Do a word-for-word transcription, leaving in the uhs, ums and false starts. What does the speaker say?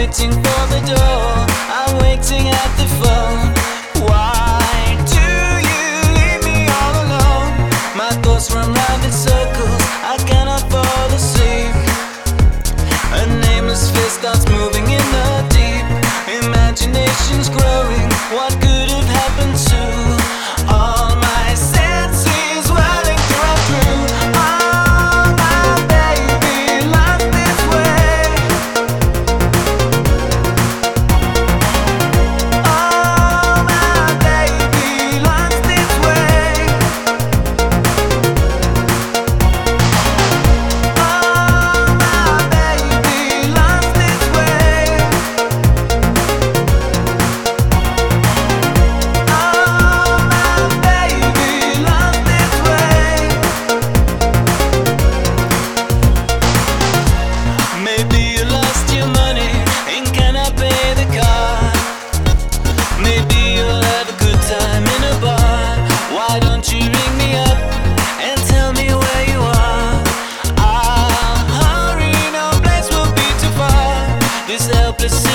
waiting for the door, I'm waiting at the phone. Why do you leave me all alone? My thoughts run round in circles, I cannot fall asleep. A nameless face starts moving in the deep. Imagination's growing, what could have happened to all my senses whirling through and through? Oh, my baby, lost its way. Oh, my baby, lost its way. Oh, my baby, lost its way. Oh, my baby, lost its way. Maybe you lost your money and cannot pay the car. Maybe you'll have a good time in a bar. Why don't you ring me up and tell me where you are? I'll hurry, no place will be too far. This helpless